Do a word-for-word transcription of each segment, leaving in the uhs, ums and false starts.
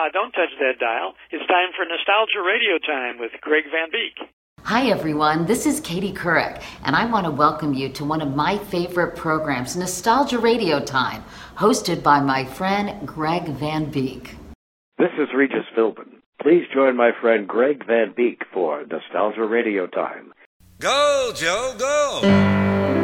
Uh, don't touch that dial. It's time for Nostalgia Radio Time with Greg Van Beek. Hi everyone, this is Katie Couric, and I want to welcome you to one of my favorite programs, Nostalgia Radio Time, hosted by my friend Greg Van Beek. This is Regis Philbin. Please join my friend Greg Van Beek for Nostalgia Radio Time. Go, Joe, go!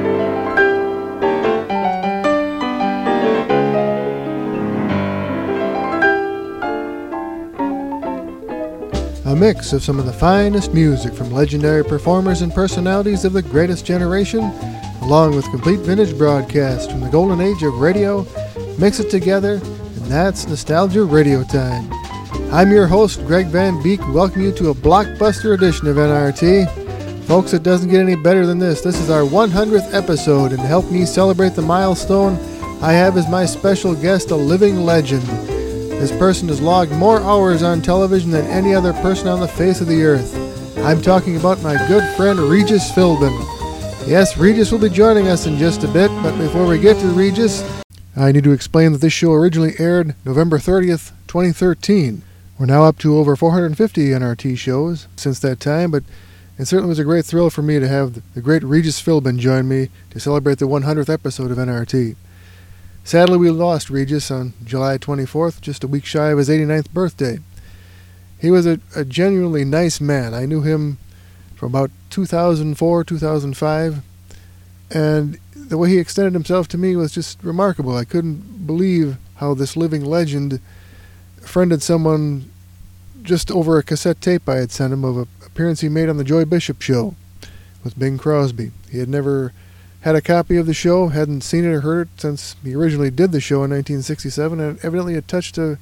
A mix of some of the finest music from legendary performers and personalities of the greatest generation, along with complete vintage broadcasts from the golden age of radio. Mix it together, and that's Nostalgia Radio Time. I'm your host, Greg Van Beek, welcome you to a blockbuster edition of N R T. Folks, it doesn't get any better than this. This is our one hundredth episode, and to help me celebrate the milestone, I have as my special guest a living legend. This person has logged more hours on television than any other person on the face of the earth. I'm talking about my good friend Regis Philbin. Yes, Regis will be joining us in just a bit, but before we get to Regis, I need to explain that this show originally aired November thirtieth, twenty thirteen. We're now up to over four hundred fifty N R T shows since that time, but it certainly was a great thrill for me to have the great Regis Philbin join me to celebrate the one hundredth episode of N R T. Sadly, we lost Regis on July twenty-fourth, just a week shy of his eighty-ninth birthday. He was a, a genuinely nice man. I knew him from about two thousand four, two thousand five, and the way he extended himself to me was just remarkable. I couldn't believe how this living legend friended someone just over a cassette tape I had sent him of an appearance he made on the Joy Bishop Show with Bing Crosby. He had never had a copy of the show, hadn't seen it or heard it since he originally did the show in nineteen sixty-seven, and evidently it touched a,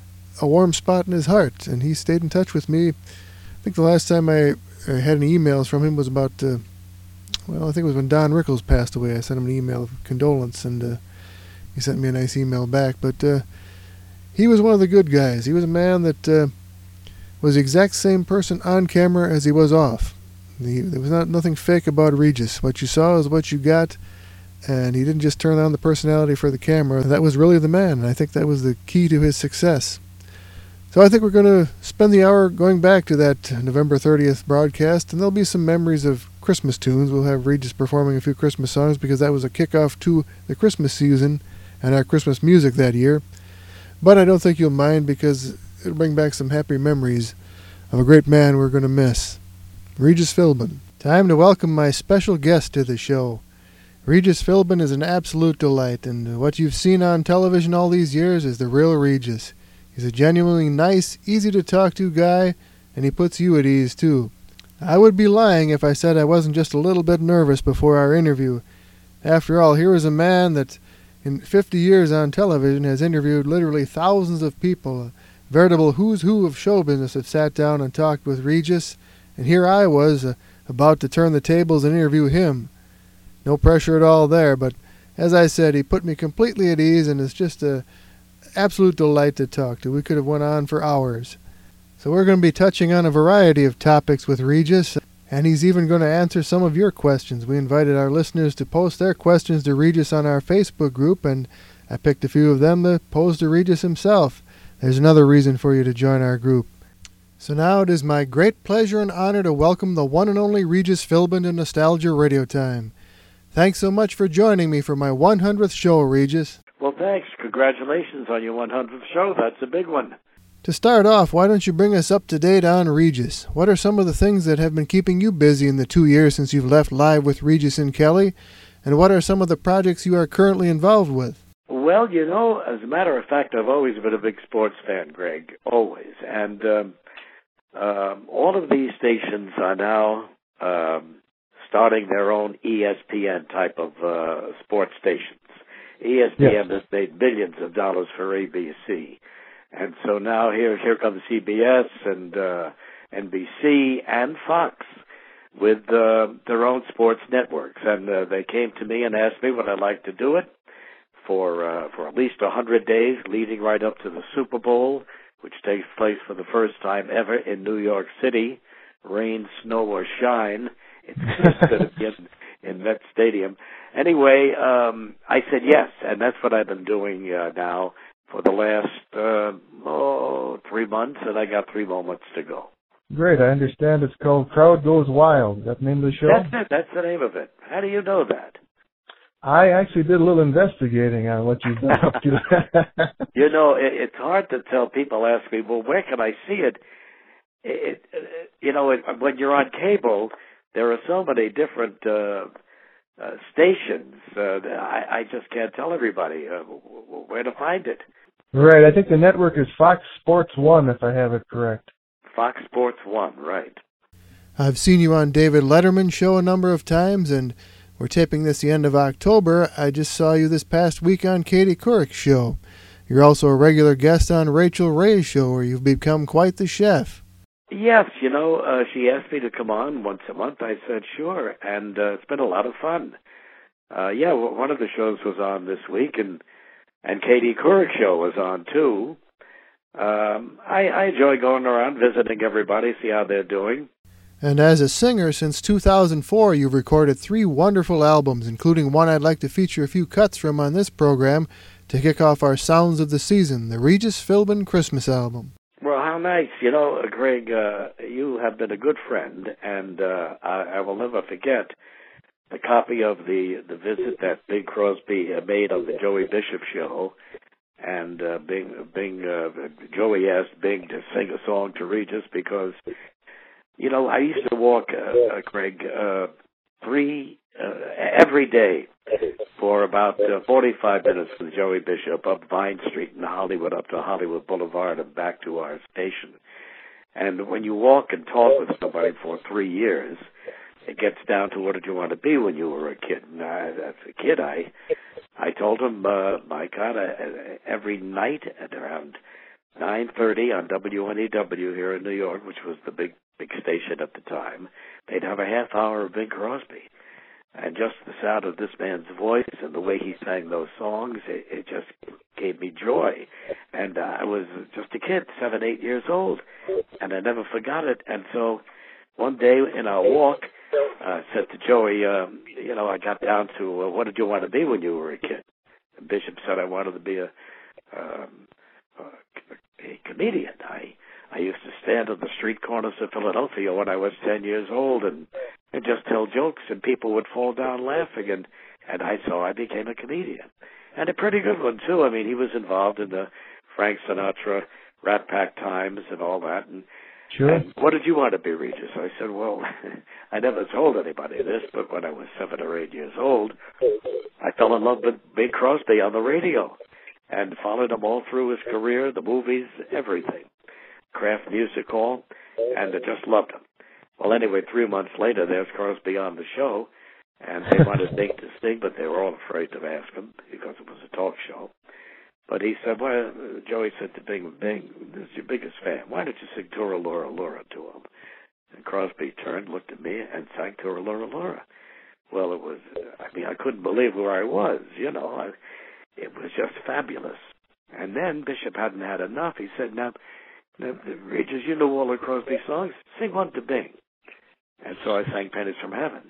a warm spot in his heart, and he stayed in touch with me. I think the last time I, I had any emails from him was about, uh, well, I think it was when Don Rickles passed away. I sent him an email of condolence, and uh, he sent me a nice email back. But uh, he was one of the good guys. He was a man that uh, was the exact same person on camera as he was off. He, there was not nothing fake about Regis. What you saw is what you got, and he didn't just turn on the personality for the camera. That was really the man, and I think that was the key to his success. So I think we're going to spend the hour going back to that November thirtieth broadcast, and there'll be some memories of Christmas tunes. We'll have Regis performing a few Christmas songs because that was a kickoff to the Christmas season and our Christmas music that year. But I don't think you'll mind because it'll bring back some happy memories of a great man we're going to miss. Regis Philbin. Time to welcome my special guest to the show. Regis Philbin is an absolute delight, and what you've seen on television all these years is the real Regis. He's a genuinely nice, easy-to-talk-to guy, and he puts you at ease, too. I would be lying if I said I wasn't just a little bit nervous before our interview. After all, here is a man that, in fifty years on television, has interviewed literally thousands of people. A veritable who's who of show business have sat down and talked with Regis. And here I was, uh, about to turn the tables and interview him. No pressure at all there, but as I said, he put me completely at ease, and it's just an absolute delight to talk to. We could have went on for hours. So we're going to be touching on a variety of topics with Regis, and he's even going to answer some of your questions. We invited our listeners to post their questions to Regis on our Facebook group, and I picked a few of them to pose to Regis himself. There's another reason for you to join our group. So now it is my great pleasure and honor to welcome the one and only Regis Philbin to Nostalgia Radio Time. Thanks so much for joining me for my one hundredth show, Regis. Well, thanks. Congratulations on your one hundredth show. That's a big one. To start off, why don't you bring us up to date on Regis? What are some of the things that have been keeping you busy in the two years since you've left Live with Regis and Kelly? And what are some of the projects you are currently involved with? Well, you know, as a matter of fact, I've always been a big sports fan, Greg. Always. And Um, Um, all of these stations are now um, starting their own E S P N type of uh, sports stations. E S P N yes. has made billions of dollars for A B C. And so now here here comes C B S and uh, N B C and Fox with uh, their own sports networks. And uh, they came to me and asked me would I like to do it for, uh, for at least one hundred days leading right up to the Super Bowl, which takes place for the first time ever in New York City, rain, snow, or shine. It's going to be in, in Met Stadium. Anyway, um, I said yes, and that's what I've been doing uh, now for the last uh, oh, three three months, and I got three more months to go. Great. I understand it's called Crowd Goes Wild. Is that the name of the show? That's it. That's the name of it. How do you know that? I actually did a little investigating on what you've been up to. You know, it, it's hard to tell. People ask me, well, where can I see it? It, it you know, it, when you're on cable, there are so many different uh, uh, stations. Uh, I, I just can't tell everybody uh, where to find it. Right. I think the network is Fox Sports One, if I have it correct. Fox Sports One, right. I've seen you on David Letterman's show a number of times, and we're taping this the end of October. I just saw you this past week on Katie Couric's show. You're also a regular guest on Rachel Ray's show, where you've become quite the chef. Yes, you know, uh, she asked me to come on once a month. I said sure, and uh, it's been a lot of fun. Uh, yeah, one of the shows was on this week, and and Katie Couric's show was on too. Um, I, I enjoy going around visiting everybody, see how they're doing. And as a singer, since two thousand four, you've recorded three wonderful albums, including one I'd like to feature a few cuts from on this program to kick off our Sounds of the Season, the Regis Philbin Christmas album. Well, how nice. You know, Greg, uh, you have been a good friend, and uh, I, I will never forget the copy of the, the visit that Bing Crosby uh, made on the Joey Bishop show. And uh, Bing, Bing, uh, Joey asked Bing to sing a song to Regis because, you know, I used to walk, uh, uh, Greg, uh, three uh, every day for about uh, forty-five minutes with Joey Bishop up Vine Street in Hollywood, up to Hollywood Boulevard and back to our station. And when you walk and talk with somebody for three years, it gets down to what did you want to be when you were a kid? And I, as a kid, I I told him, uh, my God, I, every night at around nine thirty on W N E W here in New York, which was the big big station at the time, they'd have a half hour of Bing Crosby. And just the sound of this man's voice and the way he sang those songs, it, it just gave me joy. And uh, I was just a kid, seven, eight years old, and I never forgot it. And so one day in our walk, I uh, said to Joey, um, you know, I got down to, uh, what did you want to be when you were a kid? And Bishop said I wanted to be a, um, a, a comedian. I I used to stand on the street corners of Philadelphia when I was ten years old and, and just tell jokes, and people would fall down laughing, and, and I so I became a comedian. And a pretty good one, too. I mean, he was involved in the Frank Sinatra, Rat Pack Times and all that, and Sure. And what did you want to be, Regis? I said, well, I never told anybody this, but when I was seven or eight years old, I fell in love with Bing Crosby on the radio and followed him all through his career, the movies, everything. Kraft Music Hall, and I just loved him. Well, anyway, three months later, there's Crosby on the show, and they wanted Bing to sing, but they were all afraid to ask him because it was a talk show. But he said, well, Joey said to Bing, Bing, this is your biggest fan. Why don't you sing Tura Lura Lura to him? And Crosby turned, looked at me, and sang Tura Lura Lura. Well, it was, I mean, I couldn't believe where I was, you know. I, it was just fabulous. And then Bishop hadn't had enough. He said, now, now Regis, you know all of Crosby's songs. Sing one to Bing. And so I sang Pennies from Heaven,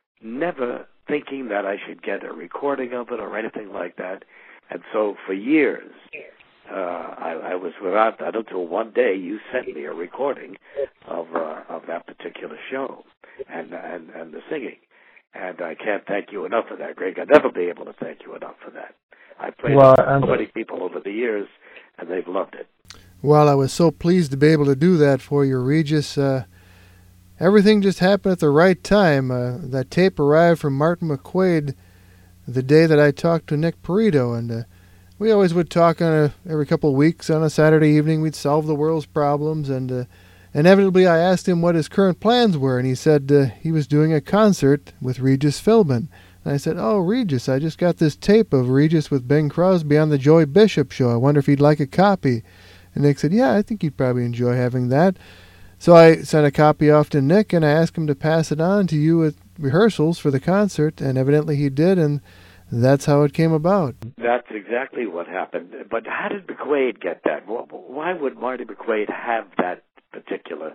never thinking that I should get a recording of it or anything like that. And so for years, uh, I, I was without that until one day you sent me a recording of uh, of that particular show and, and and the singing. And I can't thank you enough for that, Greg. I'll never be able to thank you enough for that. I've played well, it for I'm... so many people over the years, and they've loved it. Well, I was so pleased to be able to do that for you, Regis. Uh, everything just happened at the right time. Uh, that tape arrived from Martin McQuaid the day that I talked to Nick Perito, and uh, we always would talk on a, every couple of weeks on a Saturday evening. We'd solve the world's problems, and uh, inevitably I asked him what his current plans were, and he said uh, he was doing a concert with Regis Philbin. And I said, oh, Regis, I just got this tape of Regis with Bing Crosby on the Joey Bishop show. I wonder if he'd like a copy. And Nick said, yeah, I think he'd probably enjoy having that. So I sent a copy off to Nick, and I asked him to pass it on to you at rehearsals for the concert, and evidently he did, and that's how it came about. That's exactly what happened. But how did McQuaid get that? Why would Marty McQuaid have that particular...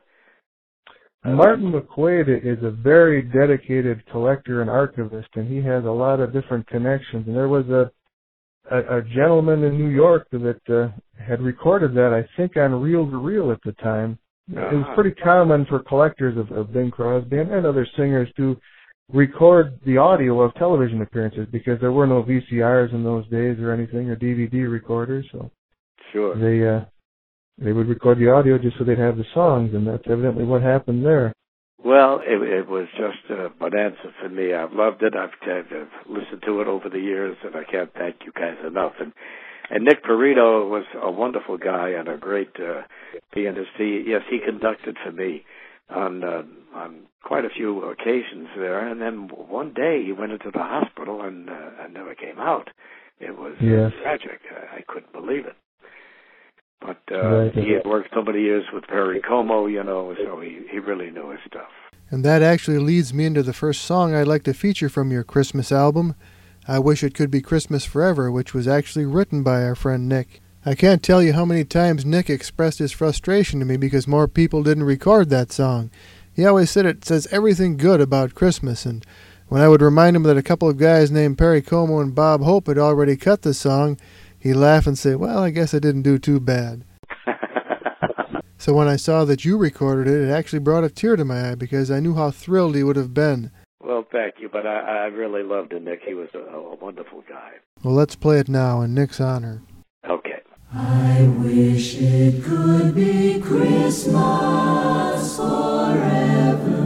Uh, Martin McQuaid is a very dedicated collector and archivist, and he has a lot of different connections. And there was a a, a gentleman in New York that uh, had recorded that, I think, on reel-to-reel at the time. Uh-huh. It was pretty common for collectors of, of Bing Crosby and, and other singers to record the audio of television appearances because there were no V C Rs in those days or anything, or D V D recorders. So sure. they uh, they would record the audio just so they'd have the songs, and that's evidently what happened there. Well, it, it was just a bonanza for me. I've loved it. I've, I've listened to it over the years, and I can't thank you guys enough. And and Nick Perito was a wonderful guy and a great uh, pianist. He, yes, he conducted for me on uh, on quite a few occasions there. And then one day he went into the hospital and uh, and never came out. It was yes. uh, tragic. I, I couldn't believe it. But uh, right. he had worked so many years with Perry Como, you know, so he, he really knew his stuff. And that actually leads me into the first song I'd like to feature from your Christmas album, I Wish It Could Be Christmas Forever, which was actually written by our friend Nick. I can't tell you how many times Nick expressed his frustration to me because more people didn't record that song. He always said it says everything good about Christmas, and when I would remind him that a couple of guys named Perry Como and Bob Hope had already cut the song, he'd laugh and say, well, I guess I didn't do too bad. So when I saw that you recorded it, it actually brought a tear to my eye because I knew how thrilled he would have been. Well, thank you, but I, I really loved Nick. He was a, a wonderful guy. Well, let's play it now in Nick's honor. Okay. I wish it could be Christmas forever.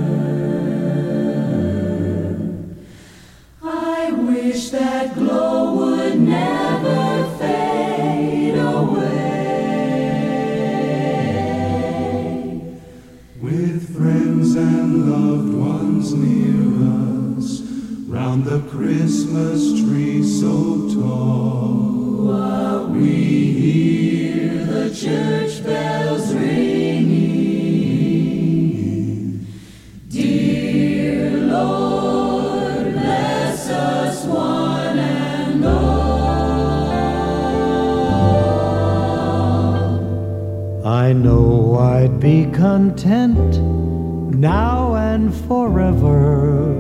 I wish that glow would never fade away. With friends and loved ones near us, round the Christmas tree so tall, while we hear the church bells ringing. Dear Lord, bless us one and all. I know I'd be content now and forever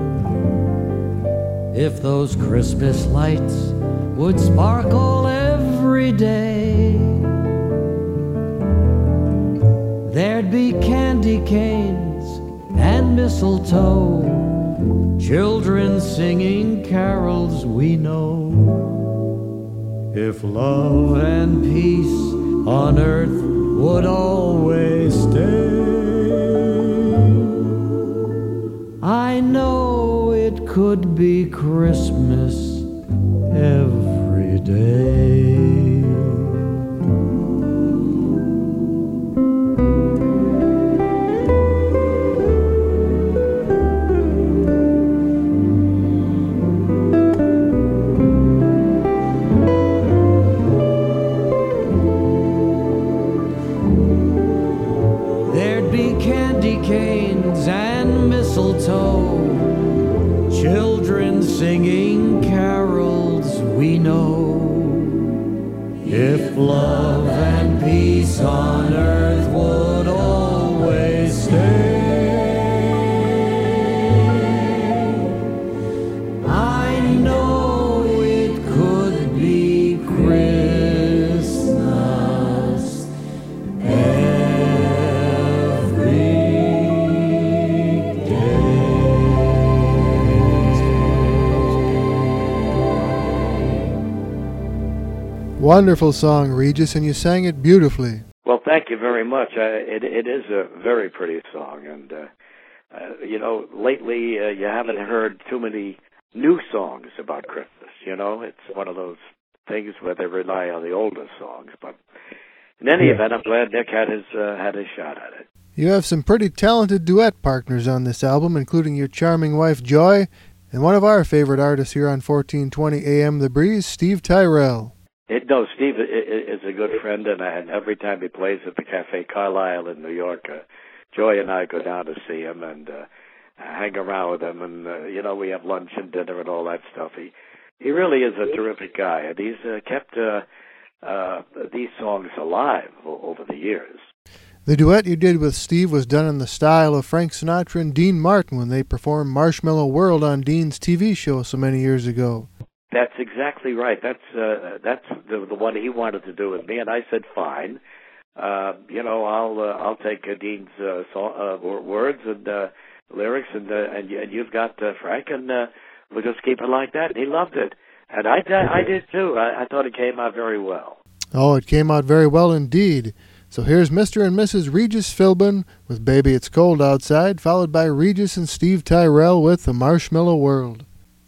if those Christmas lights would sparkle every day. There'd be candy canes and mistletoe, children singing carols we know. If love and peace on earth would always stay, I know it could be Christmas every day. There'd be candy canes and mistletoe, children singing carols we know. If love and peace on earth would always stay, I know it could be Christmas every day. Wonderful song, Regis, and you sang it beautifully. Well, thank you very much. Uh, it, it is a very pretty song, and uh, uh, you know, lately uh, you haven't heard too many new songs about Christmas. You know, it's one of those things where they rely on the older songs. But in any Yeah. event, I'm glad Nick had his uh, had his shot at it. You have some pretty talented duet partners on this album, including your charming wife, Joy, and one of our favorite artists here on fourteen twenty A M The Breeze, Steve Tyrell. It, no, Steve i- i- is a good friend, and, and every time he plays at the Cafe Carlisle in New York, uh, Joy and I go down to see him and uh, hang around with him, and uh, you know, we have lunch and dinner and all that stuff. He he really is a terrific guy, and he's uh, kept uh, uh, these songs alive o- over the years. The duet you did with Steve was done in the style of Frank Sinatra and Dean Martin when they performed Marshmallow World on Dean's T V show so many years ago. That's exactly right. That's uh, that's the, the one he wanted to do with me, and I said fine. Uh, you know, I'll uh, I'll take uh, Dean's uh, so, uh, words and uh, lyrics, and uh, and, and you've got uh, Frank, and uh, we'll just keep it like that. And he loved it, and I I did too. I, I thought it came out very well. Oh, it came out very well indeed. So here's Mister and Missus Regis Philbin with Baby It's Cold Outside, followed by Regis and Steve Tyrell with The Marshmallow World.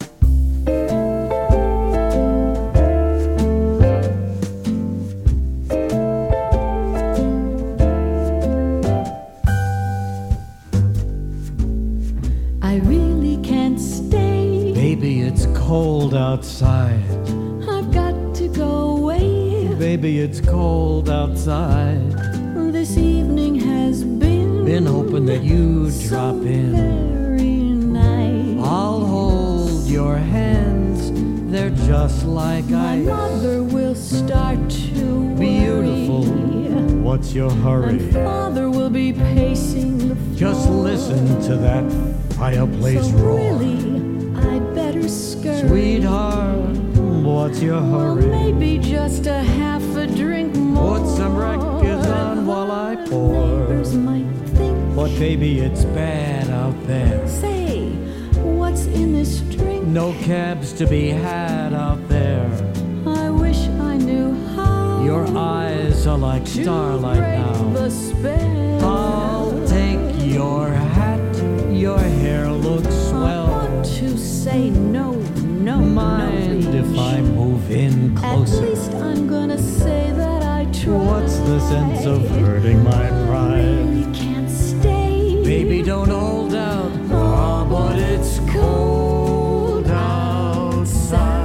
I really can't stay. Baby, it's cold outside. I've got to go away. Baby, it's cold outside. This evening has been Been hoping that you'd so drop in. very nice. I'll hold your hands, they're just like My ice. mother will start to worry. Beautiful, what's your hurry? And father will be pacing the floor. Just listen to that fireplace so roar. really, I'd better scurry. Sweetheart, what's your Well, hurry? maybe just a half a drink more. Put some records on while I pour. Neighbors might think. But baby, it's bad out there. Say, what's in this drink? No cabs to be had out there. I wish I knew how. Your eyes are like to starlight break now. the spell. I'll take your hat, your hair looks I swell. want to say no, no, Mind no. if I move in closer? At least I'm gonna say that I tried. What's the sense of hurting my I pride? really can't stay. Baby, don't hold out. Oh, but it's cold outside.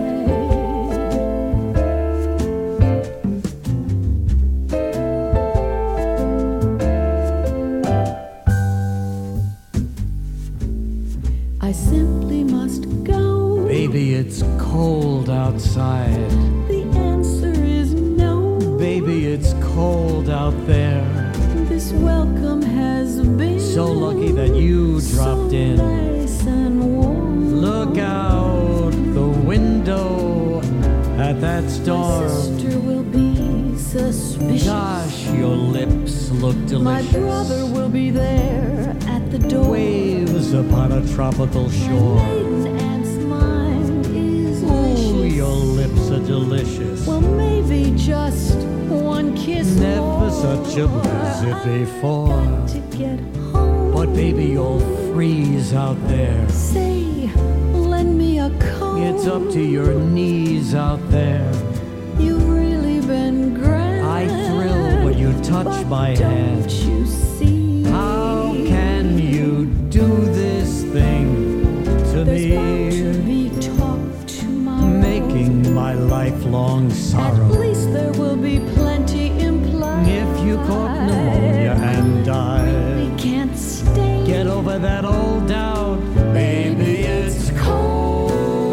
I simply must go. Baby, it's cold outside. The answer is no. Baby, it's cold out there. This welcome has been So lucky that you dropped so in. nice and warm. Look out the window at that My storm. sister will be suspicious. Gosh, your lips look My delicious. brother will be there at the door. Waves upon a tropical My shore. maiden aunt's mind is Ooh, vicious. your lips are delicious. Well, maybe just one kiss Never more. such a blizzard I've before. got to get home. But baby, you'll freeze out there. Say, lend me a comb. It's up to your knees out there. You've really been grand. I thrill when you touch but my don't hand. you see? How can you do this thing to There's bound me? to be talk tomorrow. Making my lifelong At sorrow. least there will be plenty implied. If you caught pneumonia and died, We can't stay. get over that old doubt. Baby, it's cold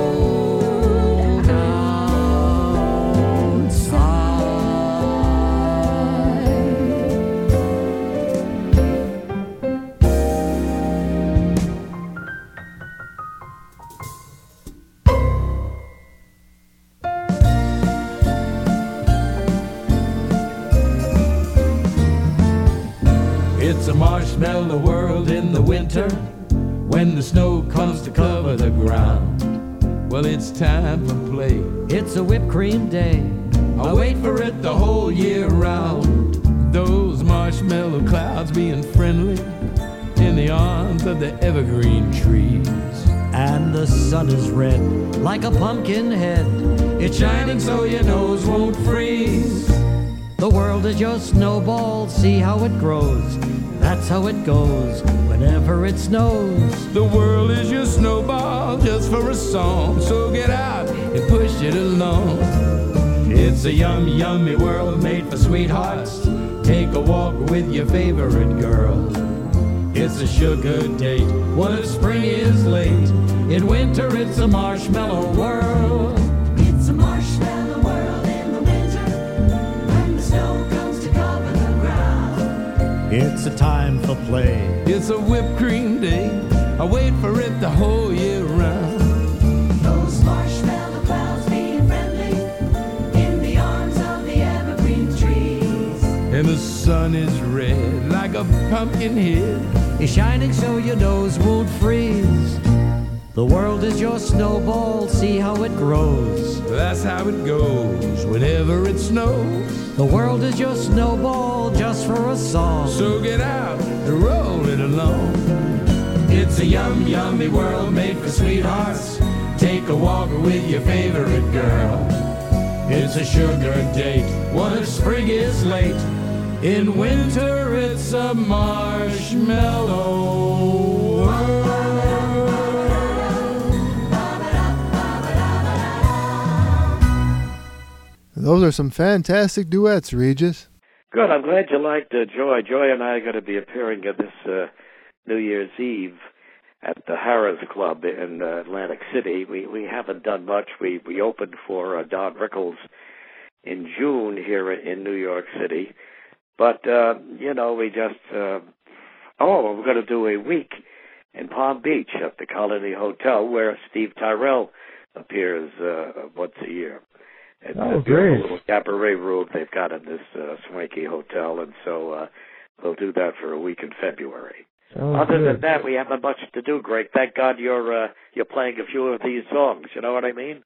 It's a marshmallow world in the winter when the snow comes to cover the ground. Well, it's time for play. It's a whipped cream day. I wait for it the whole year round. Those marshmallow clouds being friendly in the arms of the evergreen trees. And the sun is red like a pumpkin head. It's shining so your nose won't freeze. The world is your snowball, see how it grows. That's how it goes whenever it snows. The world is your snowball just for a song. So get out and push it along. It's a yum, yummy world made for sweethearts. Take a walk with your favorite girl. It's a sugar date, one if spring is late. In winter it's a marshmallow world. It's a marshmallow world in the winter when the snow comes to cover the ground. It's a time for play. It's a whipped cream day. I wait for it the whole year round. Those marshmallow and the sun is red like a pumpkin head. It's shining so your nose won't freeze. The world is your snowball, see how it grows. That's how it goes whenever it snows. The world is your snowball just for a song. So get out and roll it along. It's a yum, yummy world made for sweethearts. Take a walk with your favorite girl. It's a sugar date, one if spring is late. In winter it's a marshmallow world. Those are some fantastic duets, Regis. Good. I'm glad you liked uh, Joy. Joy and I are going to be appearing at this uh, New Year's Eve at the Harrah's Club in uh, Atlantic City. We we haven't done much. We we opened for uh, Don Rickles in June here in New York City, but uh, you know we just uh, oh we're going to do a week in Palm Beach at the Colony Hotel where Steve Tyrell appears uh, once a year. It's oh, a great. little cabaret room they've got in this uh, swanky hotel, and so uh, we'll do that for a week in February. Sounds Other good. than that, we haven't much to do, Greg. Thank God you're uh, you're playing a few of these songs. You know what I mean?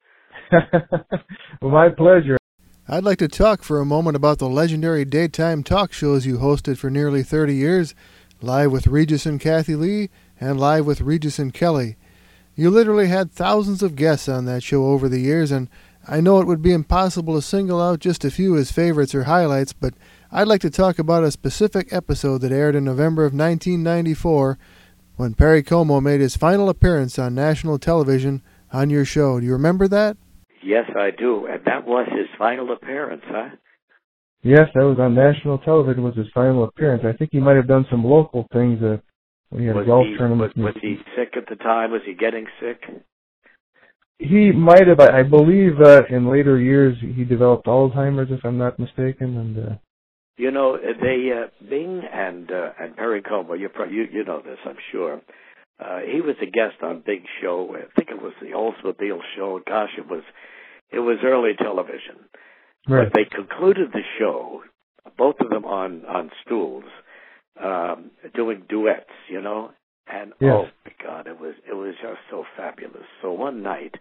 Well, my pleasure. I'd like to talk for a moment about the legendary daytime talk shows you hosted for nearly thirty years, Live with Regis and Kathy Lee, and Live with Regis and Kelly. You literally had thousands of guests on that show over the years, and I know it would be impossible to single out just a few as favorites or highlights, but I'd like to talk about a specific episode that aired in November of nineteen ninety-four when Perry Como made his final appearance on national television on your show. Do you remember that? Yes, I do. And that was his final appearance, huh? Yes, that was on national television, was his final appearance. I think he might have done some local things. Uh, when he had was a golf he, tournament. Was, was he sick at the time? Was he getting sick? He might have. I believe uh, in later years he developed Alzheimer's, if I'm not mistaken. And uh, you know, they uh, Bing and uh, and Perry Como. You, pro- you you know this, I'm sure. Uh, he was a guest on Big's show. I think it was the Oldsmobile show. Gosh, it was it was early television. right. But they concluded the show, both of them on on stools, um, doing duets. You know. And Yes. oh my God, it was it was just so fabulous. So one night,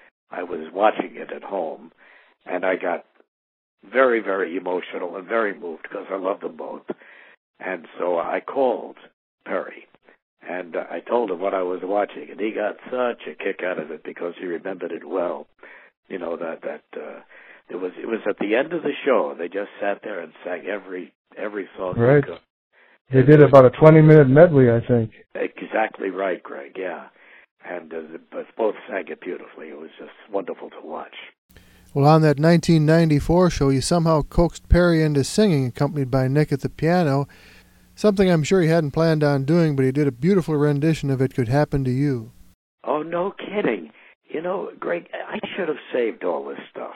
I was watching it at home, and I got very very emotional and very moved because I love them both. And so I called Perry, and uh, I told him what I was watching, and he got such a kick out of it because he remembered it well. You know that that uh, it was it was at the end of the show. They just sat there and sang every every song Right. they could. They did about a twenty-minute medley, I think. Exactly right, Greg, yeah. And uh, but both sang it beautifully. It was just wonderful to watch. Well, on that nineteen ninety-four show, you somehow coaxed Perry into singing, accompanied by Nick at the piano, something I'm sure he hadn't planned on doing, but he did a beautiful rendition of It Could Happen to You. Oh, no kidding. You know, Greg, I should have saved all this stuff.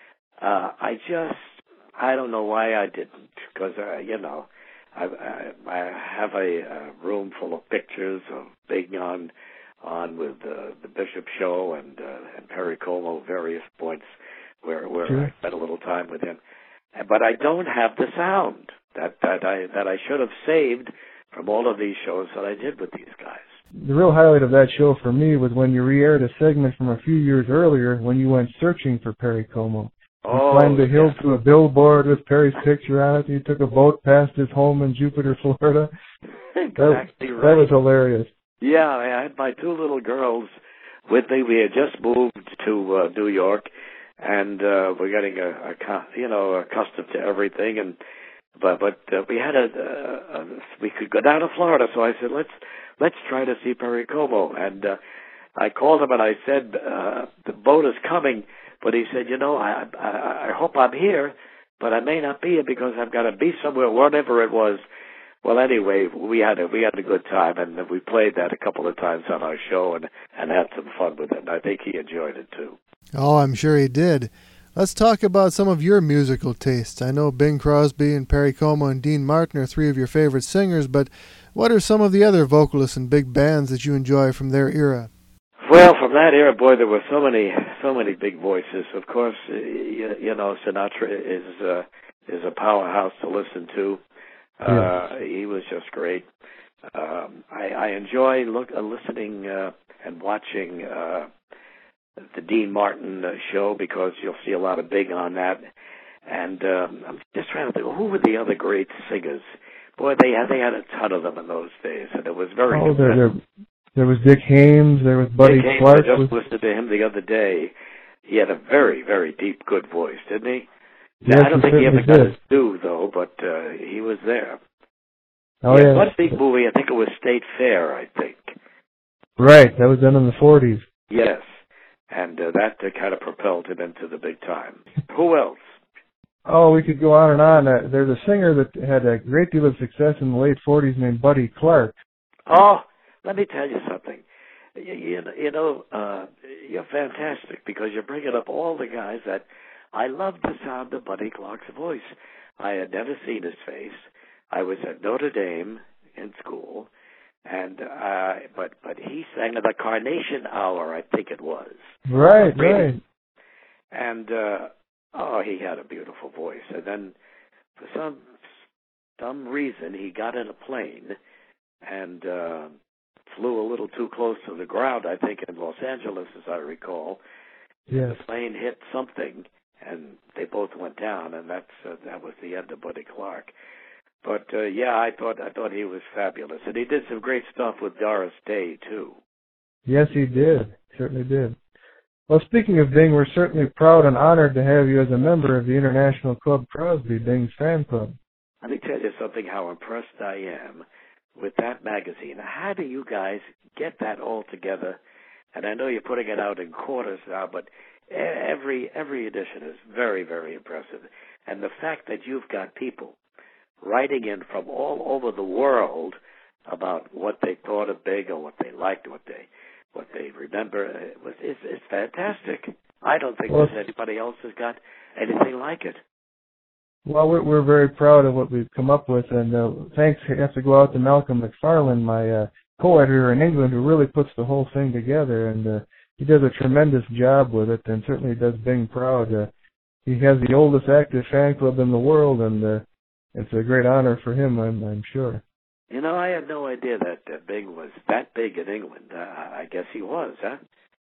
Uh, I just, I don't know why I didn't, because, uh, you know, I, I, I have a, a room full of pictures of Big on, on with uh, the Bishop Show and uh, and Perry Como, various points where where Sure. I spent a little time with him. But I don't have the sound that that I that I should have saved from all of these shows that I did with these guys. The real highlight of that show for me was when you re-aired a segment from a few years earlier when you went searching for Perry Como. You Oh, climbed a hill yeah. to a billboard with Perry's picture on it. You took a boat past his home in Jupiter, Florida. Exactly That, right. that was hilarious. Yeah, I had my two little girls with me. We had just moved to uh, New York, and uh, we're getting a, a you know accustomed to everything. And but but uh, we had a, a, a we could go down to Florida, so I said let's let's try to see Perry Como. And uh, I called him and I said uh, the boat is coming, but he said, you know, I, I I hope I'm here, but I may not be here because I've got to be somewhere, whatever it was. Well, anyway, we had a we had a good time, and we played that a couple of times on our show, and and had some fun with it. And I think he enjoyed it too. Oh, I'm sure he did. Let's talk about some of your musical tastes. I know Bing Crosby and Perry Como and Dean Martin are three of your favorite singers, but what are some of the other vocalists and big bands that you enjoy from their era? Well, from that era, boy, there were so many so many big voices. Of course, uh, you, you know, Sinatra is uh, is a powerhouse to listen to. Uh, Yes. He was just great. Um, I, I enjoy look, uh, listening uh, and watching uh, the Dean Martin uh, show because you'll see a lot of Bing on that. And um, I'm just trying to think, who were the other great singers? Boy, they had they had a ton of them in those days, and it was very. Oh, there, there, there was Dick Haymes. There was Buddy Dick Haymes, Clark. I just was, listened to him the other day. He had a very, very deep, good voice, didn't he? yes, Now, I don't think he ever certainly got did. his due, though, but uh, he was there. Oh, yeah, yeah. one big movie, I think it was State Fair, I think. Right, that was done in the forties. Yes, and uh, that uh, kind of propelled him into the big time. Who else? Oh, we could go on and on. Uh, there's a singer that had a great deal of success in the late forties named Buddy Clark. Oh, let me tell you something. You, you, you know, uh, you're fantastic because you're bringing up all the guys that I love the sound of Buddy Clark's voice. I had never seen his face. I was at Notre Dame in school, and uh, but but he sang at the Carnation Hour, I think it was. Right, Really? right. And uh, oh, he had a beautiful voice. And then, for some some reason, he got in a plane and uh, flew a little too close to the ground. I think in Los Angeles, as I recall. Yes. The plane hit something, and they both went down. And that's uh, that was the end of Buddy Clark. But uh, yeah, I thought I thought he was fabulous, and he did some great stuff with Doris Day too. Yes, he did. Certainly did. Well, speaking of Bing, we're certainly proud and honored to have you as a member of the International Club Crosby, Bing's fan club. Let me tell you something, how impressed I am with that magazine. How do you guys get that all together? And I know you're putting it out in quarters now, but every every edition is very, very impressive. And the fact that you've got people writing in from all over the world about what they thought of Bing or what they liked, what they what they remember, it was, it's, it's fantastic. I don't think Well, there's anybody else has got anything like it. Well, we're, we're very proud of what we've come up with, and uh, thanks has to go out to Malcolm McFarlane, my uh, co-editor in England, who really puts the whole thing together, and uh, he does a tremendous job with it, and certainly does Bing proud. Uh, he has the oldest active fan club in the world, and uh, it's a great honor for him, I'm, I'm sure. You know, I had no idea that uh, Bing was that big in England. Uh, I guess he was, huh?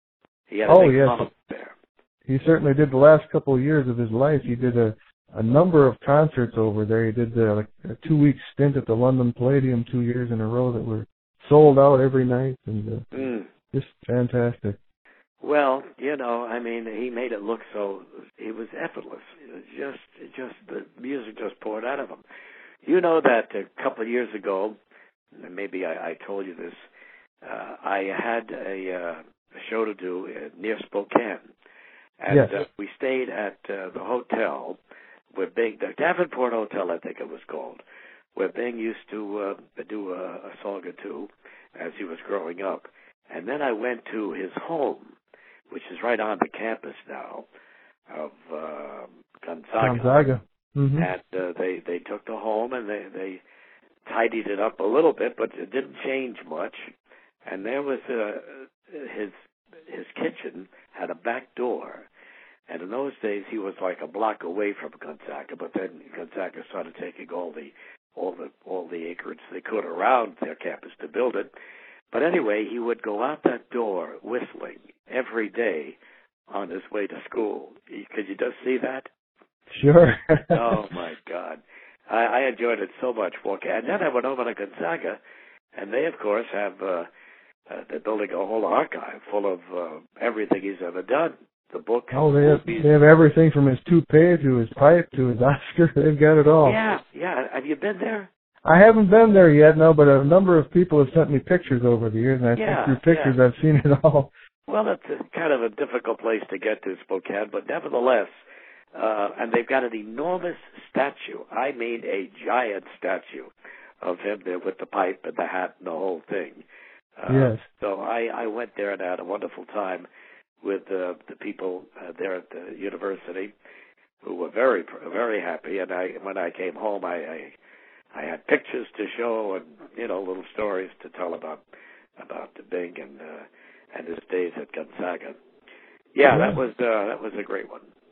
He had a Oh, big yes. following there. He certainly did. The last couple of years of his life, he did a, a number of concerts over there. He did uh, like a two-week stint at the London Palladium two years in a row that were sold out every night, and uh, Mm. just fantastic. Well, you know, I mean, he made it look so, he was effortless. It was just, it just, the music just poured out of him. You know that a couple of years ago, and maybe I, I told you this, uh, I had a, uh, a show to do uh, near Spokane. And Yes. uh, we stayed at uh, the hotel where Bing, the Davenport Hotel, I think it was called, where Bing used to uh, do a, a song or two as he was growing up. And then I went to his home, which is right on the campus now of uh, Gonzaga. Gonzaga. Mm-hmm. And uh, they they took the home and they they tidied it up a little bit, but it didn't change much. And there was uh, his his kitchen had a back door, and in those days he was like a block away from Gonzaga. But then Gonzaga started taking all the all the all the acreage they could around their campus to build it. But anyway, he would go out that door whistling every day on his way to school. Could you just see that? Sure. Oh, my God. I, I enjoyed it so much. And then I went over to Gonzaga, and they, of course, have, uh, uh, they're building a whole archive full of uh, everything he's ever done. The book. Oh, they have, movies. they have everything from his toupee to his pipe to his Oscar. They've got it all. Yeah, yeah. Have you been there? I haven't been there yet, no, but a number of people have sent me pictures over the years, and I Yeah, think through pictures yeah. I've seen it all. Well, it's a, kind of a difficult place to get to, Spokane, but nevertheless, uh, and they've got an enormous statue. I mean a giant statue of him there with the pipe and the hat and the whole thing. Uh, Yes. So I, I went there and had a wonderful time with uh, the people uh, there at the university who were very, very happy. And I, when I came home, I, I, I had pictures to show and, you know, little stories to tell about, about the Bing and, uh, and his days at Gonzaga. Yeah, that was, uh, that was a great one.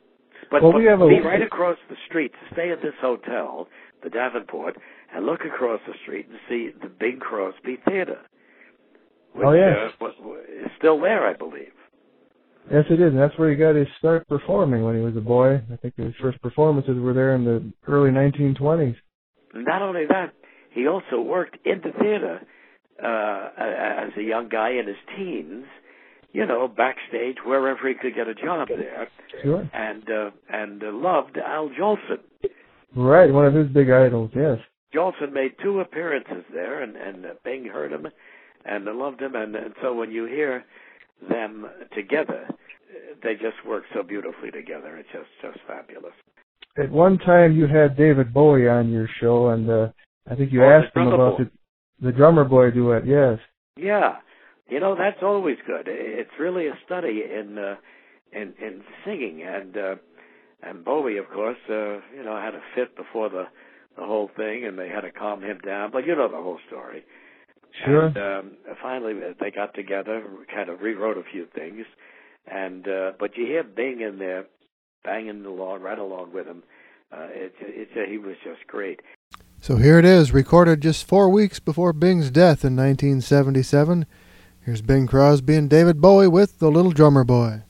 But, well, but we have a be right across the street. Stay at this hotel, the Davenport, and look across the street and see the Bing Crosby Theater. Which, oh yeah, uh, is still there, I believe. Yes, it is, and that's where he got his start performing when he was a boy. I think his first performances were there in the early nineteen twenties. Not only that, he also worked in the theater uh, as a young guy in his teens, you know, backstage, wherever he could get a job there. Sure. And uh, and uh, loved Al Jolson. Right, one of his big idols, yes. Jolson made two appearances there, and, and uh, Bing heard him and uh, loved him. And, and so when you hear them together, they just work so beautifully together. It's just, just fabulous. At one time, you had David Bowie on your show, and uh, I think you Oh, asked the him drummer about boy. the, the drummer boy duet, yes. Yeah, you know, that's always good. It's really a study in uh, in, in singing, and uh, and Bowie, of course, uh, you know, had a fit before the the whole thing, and they had to calm him down. But you know the whole story. Sure. And um, finally, they got together, kind of rewrote a few things, and uh, but you hear Bing in there banging along, right along with him. Uh, it, it, it, he was just great. So here it is, recorded just four weeks before Bing's death in nineteen seventy-seven. Here's Bing Crosby and David Bowie with The Little Drummer Boy.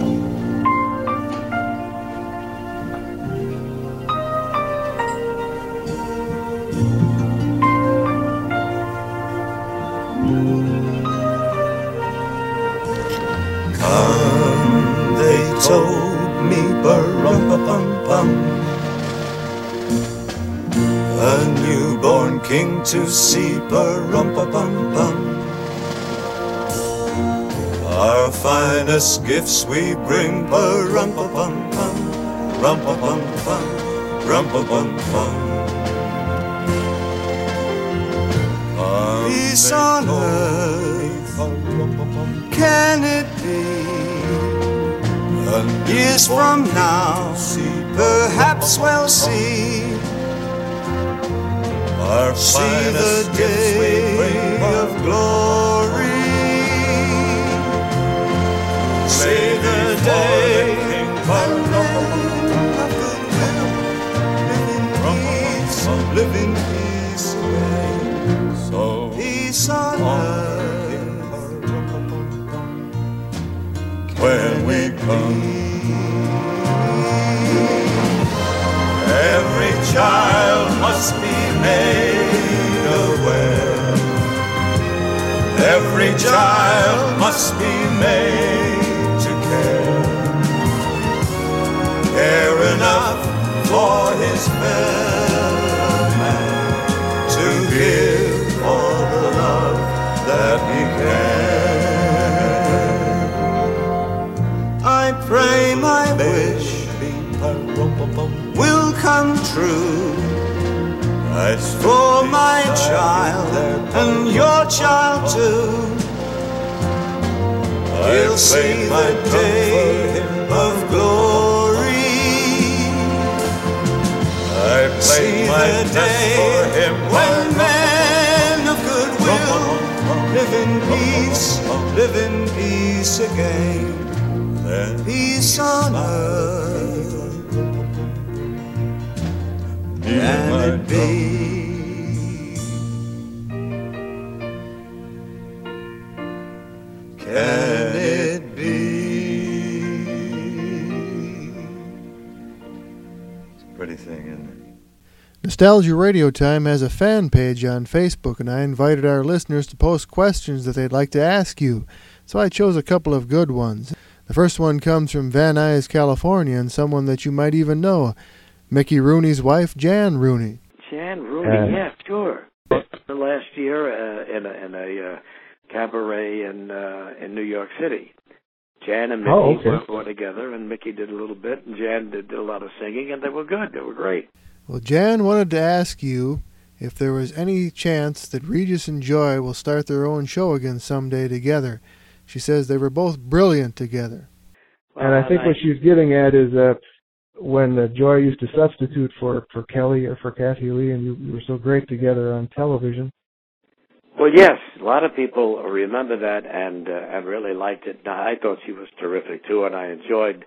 Come, they told me, ba-rum-pa-pum-pum, a newborn king to see, ba-rum-pa-pum-pum. Our finest gifts we bring, ba-rum-pa-pum-pum, rum-pa-pum-pum, rum-pa-pum-pum. Peace on earth, can it be? And years from now, perhaps we'll see. Our see the day of glory. See the day when men of goodwill live in peace, live in peace. So peace on earth when we come. Every child must be made aware. Every child must be made to care. Care enough for his fellow man, to give all the love that he can. I pray my wish will come true. As for my child and your child too, he'll see the day of glory. I play my day for him when men of goodwill live in peace, live in peace again. Then peace on earth. Can it be? Can it be? It's a pretty thing, isn't it? Nostalgia Radio Time has a fan page on Facebook, and I invited our listeners to post questions that they'd like to ask you. So I chose a couple of good ones. The first one comes from Van Nuys, California, and someone that you might even know, Mickey Rooney's wife, Jan Rooney. Jan Rooney, uh, yeah, sure. The last year uh, in a, in a uh, cabaret in uh, in New York City. Jan and Mickey oh, okay. were, were together, and Mickey did a little bit, and Jan did, did a lot of singing, and they were good. They were great. Well, Jan wanted to ask you if there was any chance that Regis and Joy will start their own show again someday together. She says they were both brilliant together. And I think what she's getting at is uh, when uh, Joy used to substitute for, for Kelly or for Kathy Lee, and you, you were so great together on television. Well, yes, a lot of people remember that and uh, and really liked it. Now, I thought she was terrific too, and I enjoyed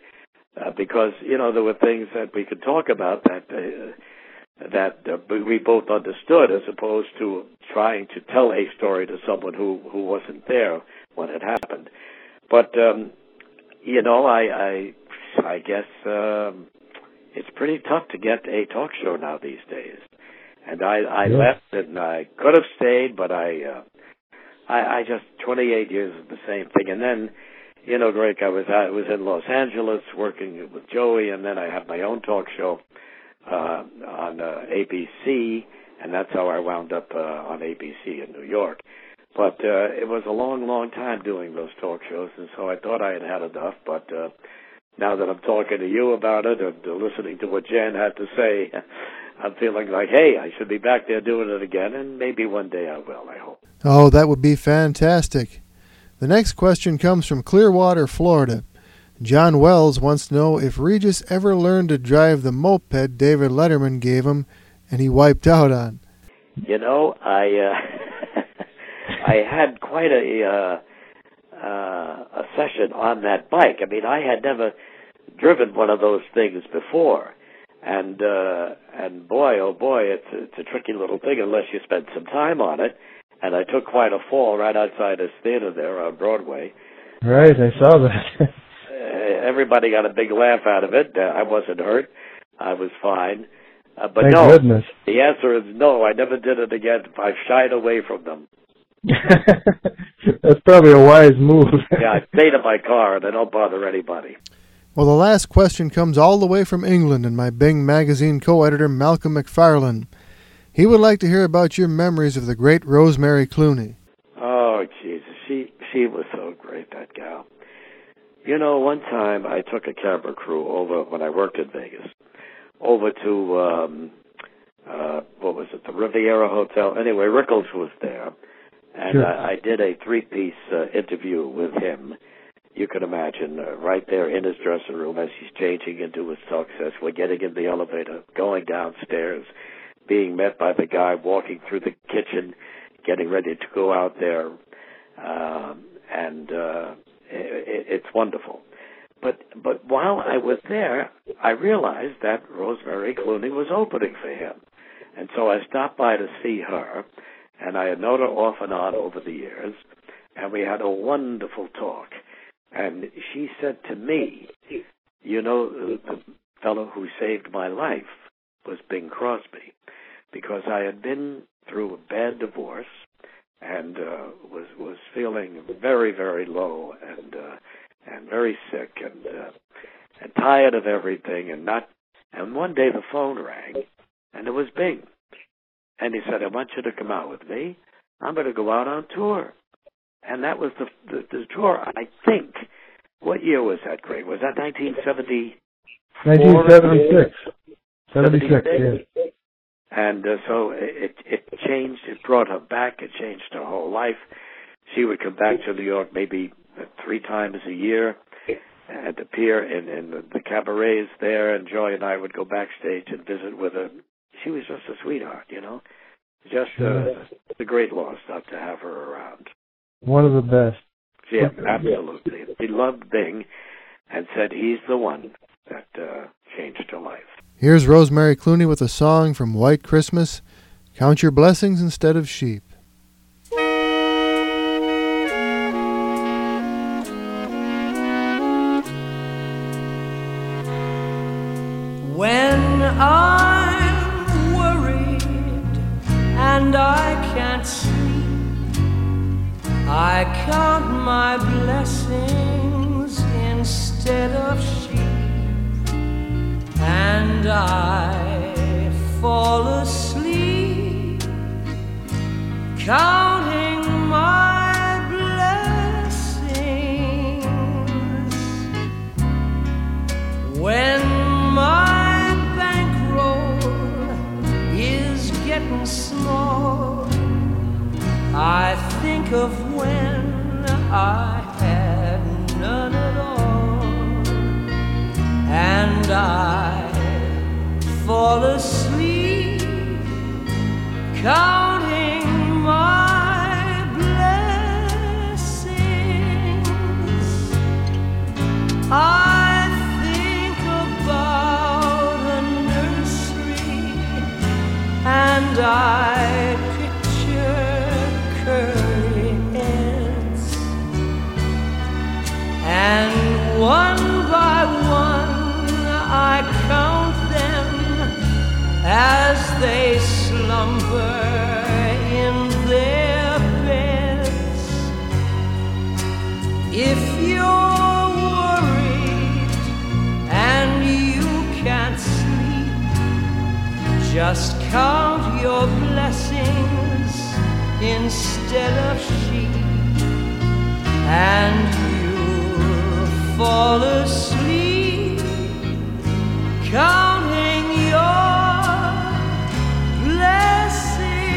uh, because, you know, there were things that we could talk about that uh, that uh, we both understood, as opposed to trying to tell a story to someone who, who wasn't there when it happened. But, um, you know, I, I, I guess um, it's pretty tough to get a talk show now these days. And I, I yeah. left, and I could have stayed, but I, uh, I, I just twenty-eight years of the same thing. And then, you know, Greg, I was I was in Los Angeles working with Joey, and then I had my own talk show uh, on uh, A B C, and that's how I wound up uh, on A B C in New York. But uh, it was a long, long time doing those talk shows, and so I thought I had had enough. But uh, now that I'm talking to you about it and uh, listening to what Jan had to say, I'm feeling like, hey, I should be back there doing it again, and maybe one day I will, I hope. Oh, that would be fantastic. The next question comes from Clearwater, Florida. John Wells wants to know if Regis ever learned to drive the moped David Letterman gave him and he wiped out on. You know, I uh, I had quite a uh, uh, a session on that bike. I mean, I had never driven one of those things before. And uh, and boy, oh boy, it's it's a tricky little thing unless you spend some time on it. And I took quite a fall right outside his theater there on Broadway. Right, I saw that. uh, everybody got a big laugh out of it. Uh, I wasn't hurt. I was fine. Uh, but Thank no, goodness. The answer is no. I never did it again. I shied away from them. That's probably a wise move. Yeah, I stayed in my car and I don't bother anybody. Well, the last question comes all the way from England, and my Bing magazine co-editor Malcolm McFarlane. He would like to hear about your memories of the great Rosemary Clooney. Oh, Jesus. She she was so great, that gal. You know, one time I took a camera crew over, when I worked in Vegas, over to, um, uh, what was it, the Riviera Hotel. Anyway, Rickles was there, and sure. I, I did a three-piece uh, interview with him. You can imagine, uh, right there in his dressing room as he's changing into his tux, as we're getting in the elevator, going downstairs, being met by the guy walking through the kitchen, getting ready to go out there, um, and uh, it, it's wonderful. But but while I was there, I realized that Rosemary Clooney was opening for him, and so I stopped by to see her, and I had known her off and on over the years, and we had a wonderful talk. And she said to me, you know, the, the fellow who saved my life was Bing Crosby, because I had been through a bad divorce and uh, was was feeling very, very low and uh, and very sick and uh, and tired of everything and not. And one day the phone rang, and it was Bing, and he said, "I want you to come out with me. I'm going to go out on tour." And that was the, the the tour. I think. What year was that, Greg? Was that nineteen seventy? nineteen seventy-six. seventy-six, yeah. And uh, so it it changed. It brought her back. It changed her whole life. She would come back to New York maybe three times a year and appear in, in the, the cabarets there. And Joy and I would go backstage and visit with her. She was just a sweetheart, you know. Just uh, a great loss not to have her around. One of the best. Yeah, absolutely. He loved Bing and said he's the one that uh, changed her life. Here's Rosemary Clooney with a song from White Christmas, Count Your Blessings Instead of Sheep. When I'm worried and I can't sleep, I count my blessings instead of sheep, and I fall asleep counting my blessings. When my bankroll is getting small, I think of when I had none at all, and I fall asleep counting my blessings. I think and I picture curly heads, and one by one I count them as they slumber in their beds. If you're worried and you can't sleep, just count your blessings instead of sheep, and you'll fall asleep counting your blessings.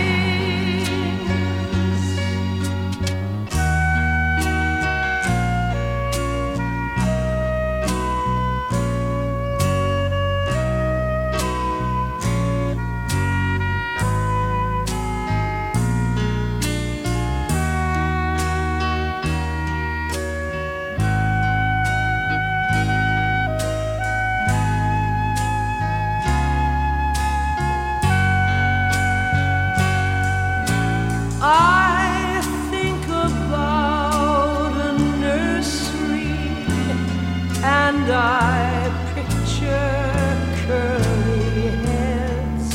I think about a nursery and I picture curly heads,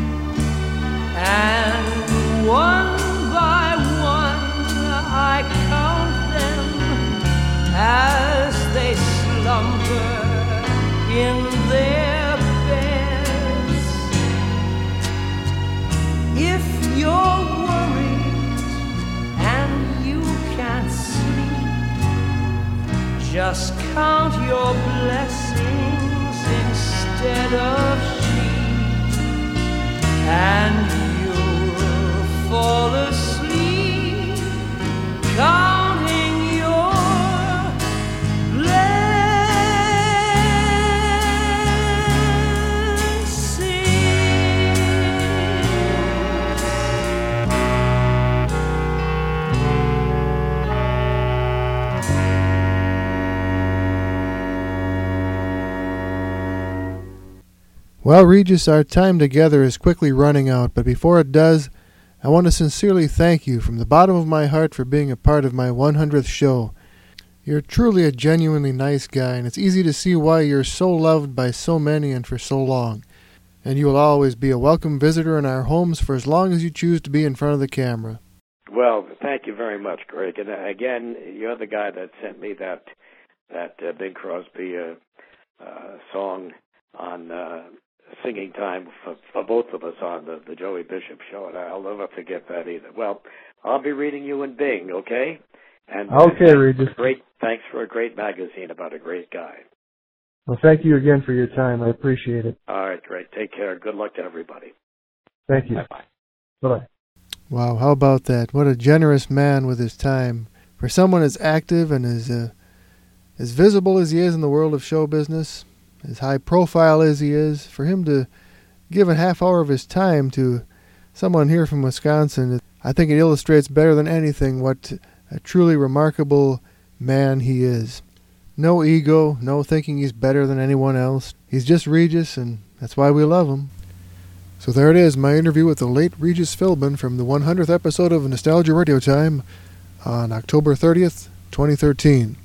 and one by one I count them as they slumber in their beds. If you're just count your blessings instead of sheep, and you'll fall asleep counting your blessings. Well, Regis, our time together is quickly running out, but before it does, I want to sincerely thank you from the bottom of my heart for being a part of my one hundredth show. You're truly a genuinely nice guy, and it's easy to see why you're so loved by so many and for so long. And you will always be a welcome visitor in our homes for as long as you choose to be in front of the camera. Well, thank you very much, Greg. And uh, again, you're the guy that sent me that that uh, Bing Crosby uh, uh, song on uh, singing time for, for both of us on the, the Joey Bishop show, and I'll never forget that either. Well, I'll be reading you in Bing, okay? And okay, uh, Regis. Great, thanks for a great magazine about a great guy. Well, thank you again for your time. I appreciate it. All right, great. Take care. Good luck to everybody. Thank you. Bye-bye. Bye-bye. Wow, how about that? What a generous man with his time. For someone as active and as uh, as visible as he is in the world of show business, as high profile as he is, for him to give a half hour of his time to someone here from Wisconsin, I think it illustrates better than anything what a truly remarkable man he is. No ego, no thinking he's better than anyone else. He's just Regis, and that's why we love him. So there it is, my interview with the late Regis Philbin from the one hundredth episode of Nostalgia Radio Time on October thirtieth, twenty thirteen.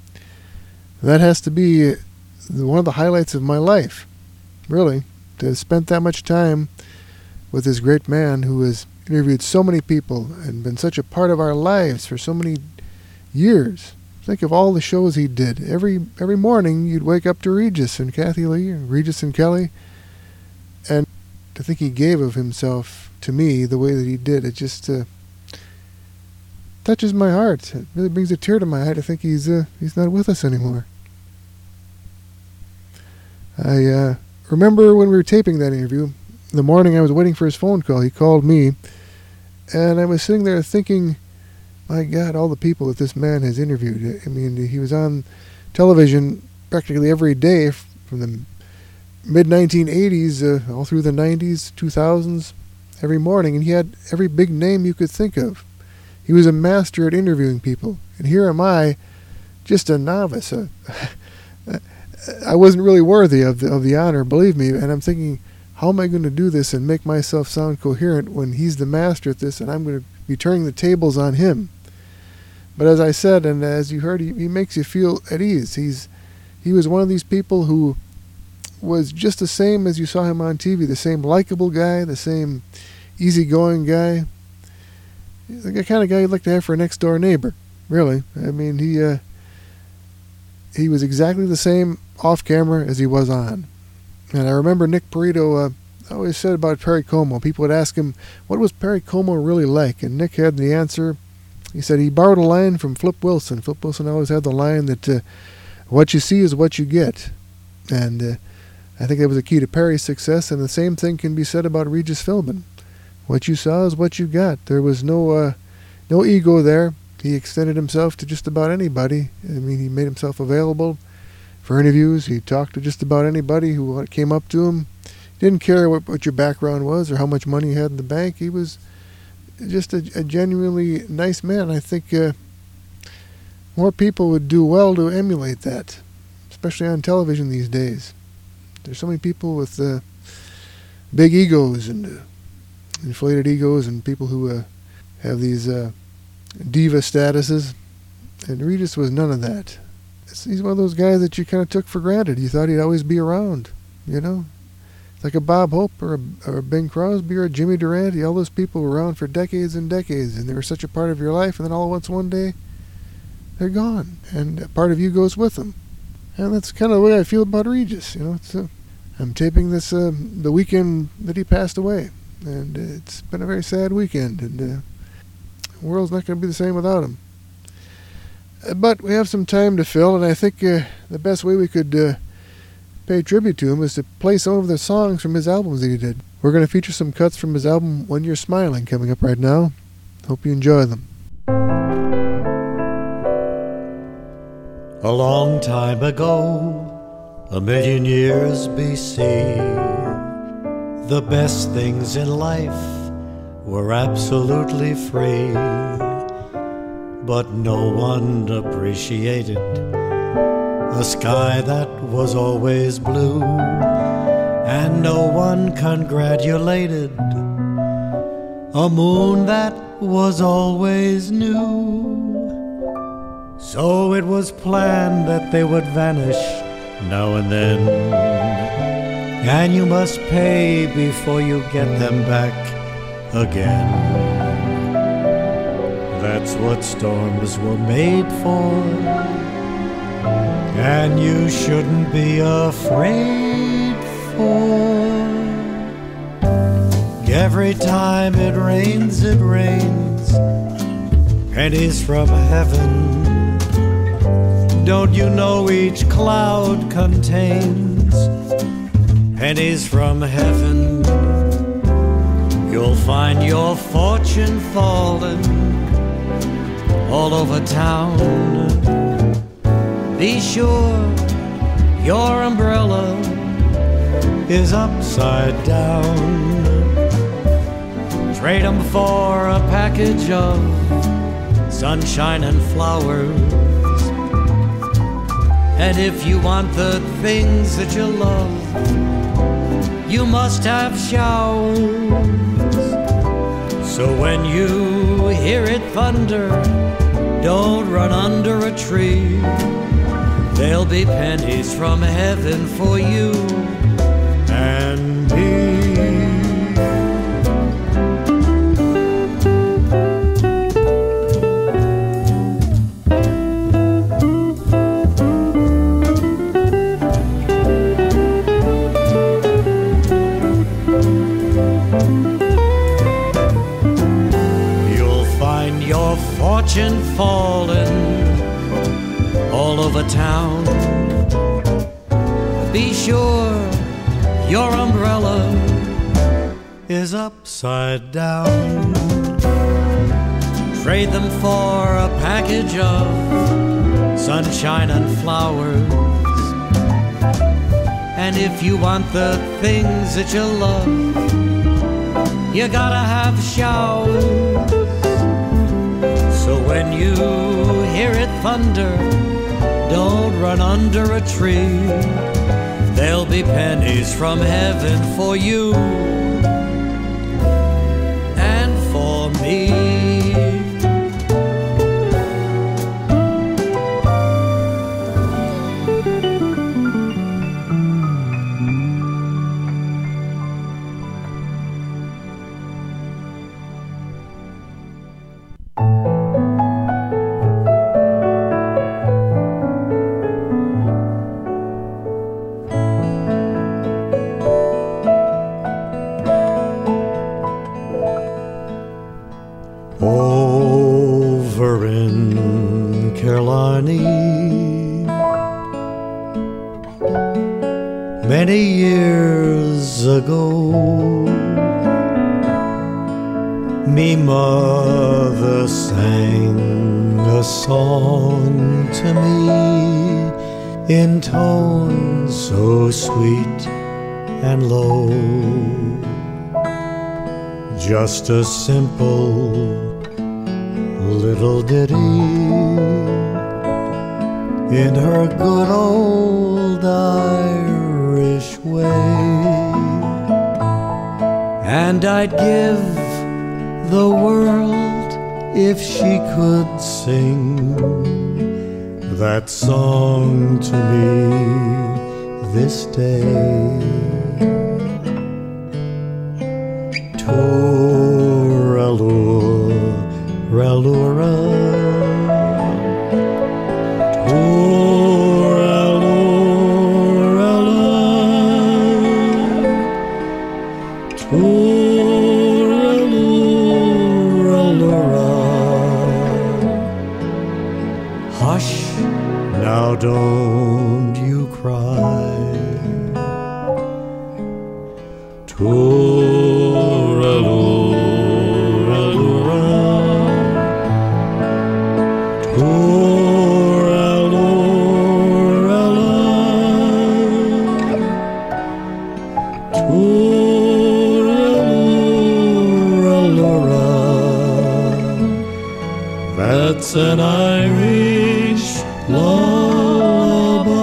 That has to be one of the highlights of my life, really, to have spent that much time with this great man who has interviewed so many people and been such a part of our lives for so many years. Think of all the shows he did. Every every morning you'd wake up to Regis and Kathy Lee, and Regis and Kelly, and to think he gave of himself to me the way that he did, it just uh, touches my heart. It really brings a tear to my eye to think he's uh, he's not with us anymore. I uh, remember when we were taping that interview, the morning I was waiting for his phone call, he called me, and I was sitting there thinking, my God, all the people that this man has interviewed. I mean, he was on television practically every day from the mid nineteen eighties uh, all through the nineties, two thousands, every morning, and he had every big name you could think of. He was a master at interviewing people, and here am I, just a novice. Uh, I wasn't really worthy of the, of the honor, believe me, and I'm thinking, how am I going to do this and make myself sound coherent when he's the master at this and I'm going to be turning the tables on him? But as I said, and as you heard, he, he makes you feel at ease. He's he was one of these people who was just the same as you saw him on T V, the same likable guy, the same easygoing guy. He's the kind of guy you'd like to have for a next-door neighbor, really. I mean, he uh, he was exactly the same off-camera as he was on. And I remember Nick Perito uh, always said about Perry Como. People would ask him, what was Perry Como really like? And Nick had the answer. He said he borrowed a line from Flip Wilson. Flip Wilson always had the line that uh, what you see is what you get. And uh, I think that was the key to Perry's success, and the same thing can be said about Regis Philbin. What you saw is what you got. There was no uh, no ego there. He extended himself to just about anybody. I mean, he made himself available for interviews. He talked to just about anybody who came up to him. He didn't care what, what your background was or how much money you had in the bank. He was just a, a genuinely nice man. I think uh, more people would do well to emulate that, especially on television these days. There's so many people with uh, big egos and uh, inflated egos, and people who uh, have these uh, diva statuses. And Regis was none of that. He's one of those guys that you kind of took for granted. You thought he'd always be around, you know? Like a Bob Hope or a, or a Bing Crosby or a Jimmy Durante. All those people were around for decades and decades, and they were such a part of your life, and then all at once one day, they're gone, and a part of you goes with them. And that's kind of the way I feel about Regis. You know, it's, uh, I'm taping this uh, the weekend that he passed away, and uh, it's been a very sad weekend, and uh, the world's not going to be the same without him. Uh, but we have some time to fill, and I think uh, the best way we could uh, pay tribute to him is to play some of the songs from his albums that he did. We're going to feature some cuts from his album When You're Smiling coming up right now. Hope you enjoy them. A long time ago, a million years B C, the best things in life were absolutely free. But no one appreciated a sky that was always blue, and no one congratulated a moon that was always new. So it was planned that they would vanish now and then, and you must pay before you get them back again. That's what storms were made for, and you shouldn't be afraid for. Every time it rains, it rains pennies from heaven. Don't you know each cloud contains pennies from heaven? You'll find your fortune falling all over town. Be sure your umbrella is upside down. Trade 'em for a package of sunshine and flowers. And if you want the things that you love, you must have showers. So when you hear it thunder, don't run under a tree. There'll be pennies from heaven for you and me. Fortune falling all over town. Be sure your umbrella is upside down. Trade them for a package of sunshine and flowers. And if you want the things that you love, you gotta have showers. So when you hear it thunder, don't run under a tree. There'll There'll be pennies from heaven for you and for me. Over in Carolina, many years ago, me mother sang a song to me in tones so sweet and low. Just a simple little ditty in her good old Irish way. And I'd give the world if she could sing that song to me this day. Toralura, hush, now don't you cry. That's an Irish lullaby.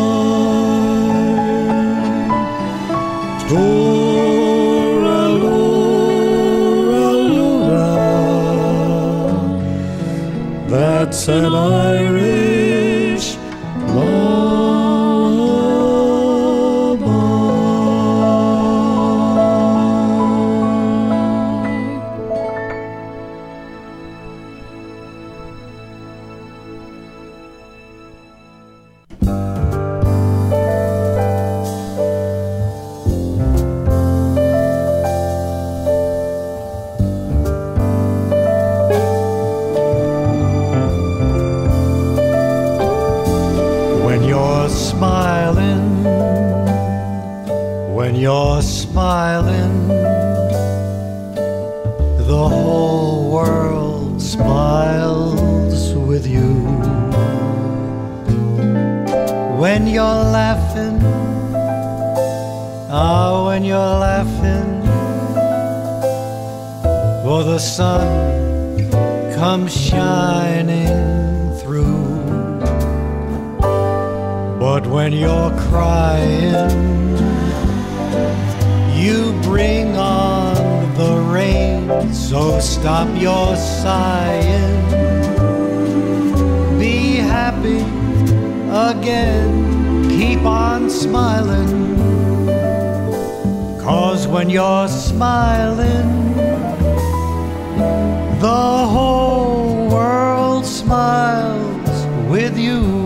Toralura, that's an Irish lullaby. Smiling, when you're smiling, the whole world smiles with you. When you're laughing, ah, when you're laughing, oh, the sun comes shining through. But when you're crying, you bring on the rain, so stop your sighing. Be happy again, keep on smiling, 'cause when you're smiling, the whole world smiles with you.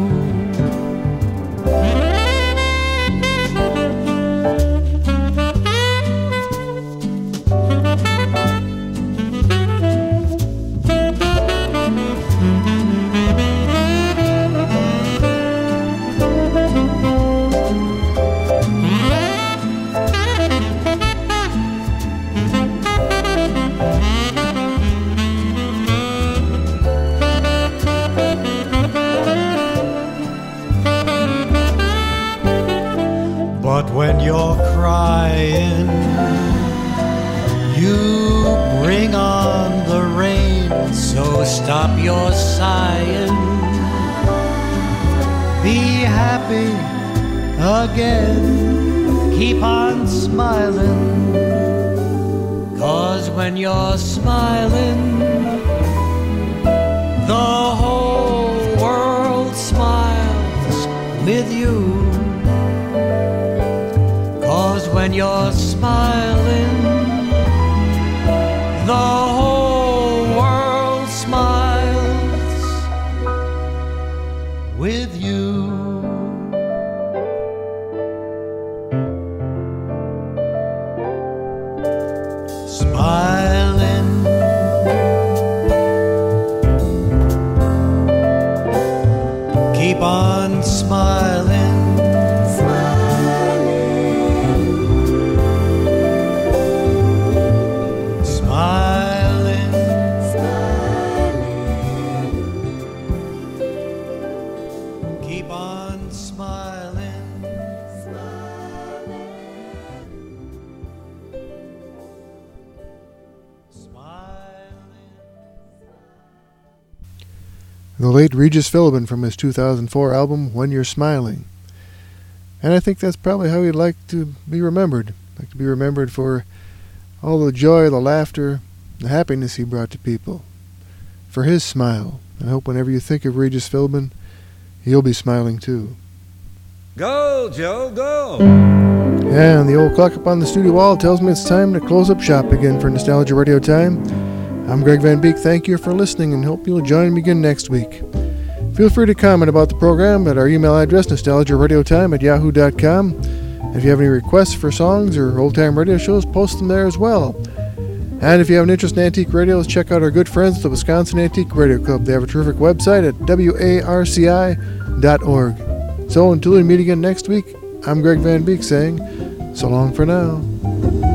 But when you're crying, you bring on the rain, so stop your sighing. Be happy again, keep on smiling, 'cause when you're smiling, the whole world smiles with you. 'Cause when you're smiling, the whole world smiles with you. Smiling, keep on smiling, smiling, smiling, smiling, keep on smiling, smiling. The late Regis Philbin from his two thousand four album, When You're Smiling. And I think that's probably how he'd like to be remembered. Like to be remembered for all the joy, the laughter, the happiness he brought to people. For his smile. And I hope whenever you think of Regis Philbin, you'll be smiling too. Go, Joe, go! And the old clock up on the studio wall tells me it's time to close up shop again for Nostalgia Radio Time. I'm Greg Van Beek. Thank you for listening and hope you'll join me again next week. Feel free to comment about the program at our email address, nostalgia radio time at yahoo dot com. If you have any requests for songs or old-time radio shows, post them there as well. And if you have an interest in antique radios, check out our good friends, the Wisconsin Antique Radio Club. They have a terrific website at w a r c i dot org. So until we meet again next week, I'm Greg Van Beek saying, so long for now.